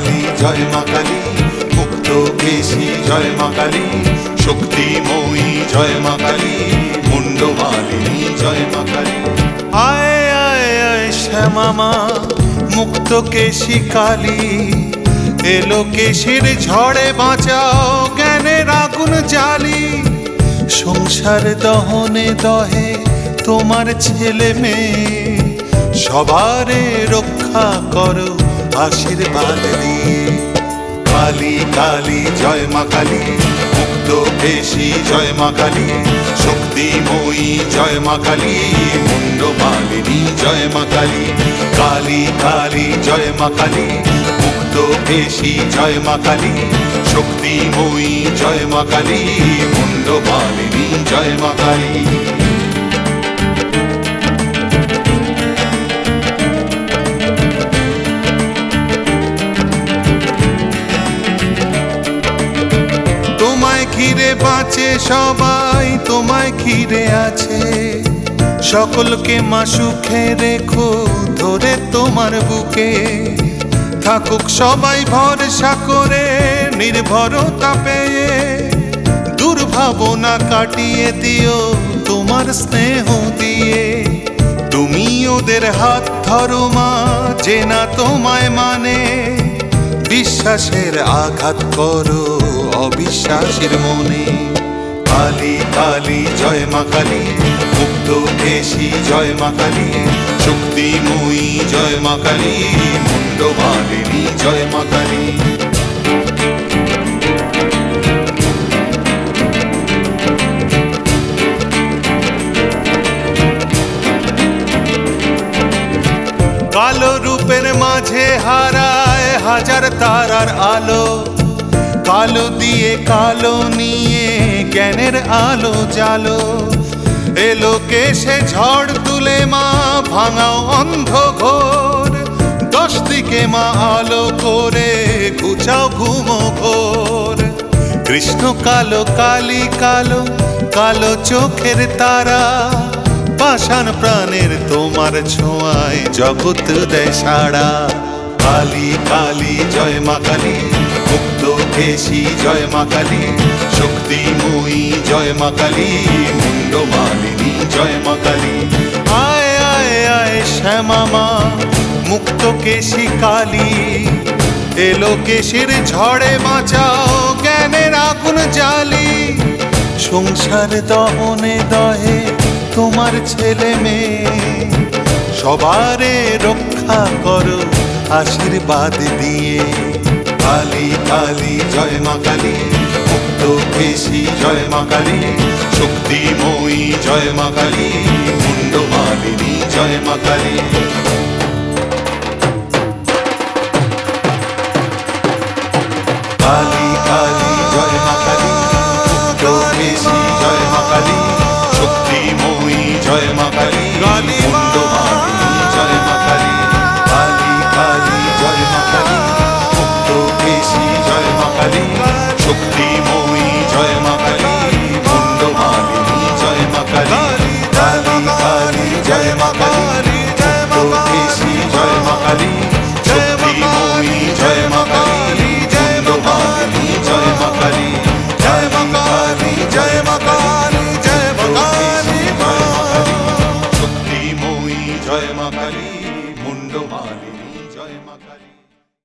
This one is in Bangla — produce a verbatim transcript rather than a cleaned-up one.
কালী জয় মা কালী, মুক্ত কেশী জয় মা কালী, শক্তিময়ী জয় মা কালী, মুন্ডমালিনী জয় মা কালী। আয় আয় আয় শ্যামা মা মুক্ত কেশী কালী, এলো কেশীর ঝড়ে বাঁচাও জ্ঞানের আগুন জ্বালি। সংসার দহনে দহে তোমার ছেলে মেয়ে, সবারে রক্ষা করো আশীর্বাদ দিয়ে। কালী কালী জয় মা কালী, মুক্ত কেশী জয় মা কালী, শক্তিময়ী জয় মা কালী, মুন্ডমালিনী জয় মা কালী। কালী কালী জয় মা কালী, মুক্ত কেশী জয় মা কালী, শক্তিময়ী জয় মা কালী, মুন্ডমালিনী জয় মা কালী। ঘিরে বাঁচে সবাই, তোমায় ঘিরে আছে, সকলকে মা সুখে রেখো ধরে তোমার বুকে। থাকুক সবাই ভরসা করে নির্ভরতা পেয়ে, দুর্ভাবনা কাটিয়ে দিও তোমার স্নেহ দিয়ে। তুমি ওদের হাত ধরো মা যে না তোমায় মানে, বিশ্বাসের আঘাত করো অবিশ্বাসের মনে। কালী কালী জয় মা কালী, মুক্ত কেশী জয় মা কালী, শক্তিময়ী জয় মা কালী, মুন্ডমালিনী জয় মা কালী। কালো রূপের মাঝে হারায় হাজার তারার আলো, কালো দিয়ে কালো নিয়ে জ্ঞানের আলো জালো। এলো কেশে ঝড় তুলে মা ভাঙাও অন্ধ ঘোর, দশ দিকে মা আলো করে ঘুচাও ঘুমো ঘোর। কৃষ্ণ কালো কালী কালো, কালো চোখের তারা, পাষাণ প্রাণের তোমার ছোঁয়ায় জগৎ দেয় সাড়া। কালী কালী জয় মা কালী, মুক্ত কেশী জয় মা কালী, শক্তিময়ী জয় মা কালী, মুন্ডমালিনী জয় মা কালী। আয় আয় আয় শ্যামা মা মুক্ত কেশী কালী, এলো কেশীর ঝড়ে বাঁচাও জ্ঞানের আগুন জ্বালি। সংসার দহনে দহে তোমার ছেলে মেয়ে, সবারে রক্ষা করো আশীর্বাদ দিয়ে। কালী কালী জয় মা কালী, মুক্ত কেশী জয় মা কালী, শক্তিময়ী জয় মা কালী, মুন্ডমালিনী জয় মা কালী। কালী কালী জয় মা কালী, মুক্ত কেশী জয় মা কালী, শক্তিময়ী জয় মা কালী, মুন্ডমালিনী জয় মা কালী। কালী কালী জয় মা কালী, মুক্ত কেশী জয় মা কালী, শক্তিময়ী জয় মা কালী, মুন্ডমালিনী জয় মা কালী। কালী কালী জয় মা কালী, মুক্ত কেশী জয় মা কালী, শক্তিময়ী জয় মা কালী, মুন্ডমালিনী জয় মা কালী। জয় মা কালী জয় মা কালী জয় মা কালী, শক্তিময়ী জয় মা কালী, মুন্ডমালিনী।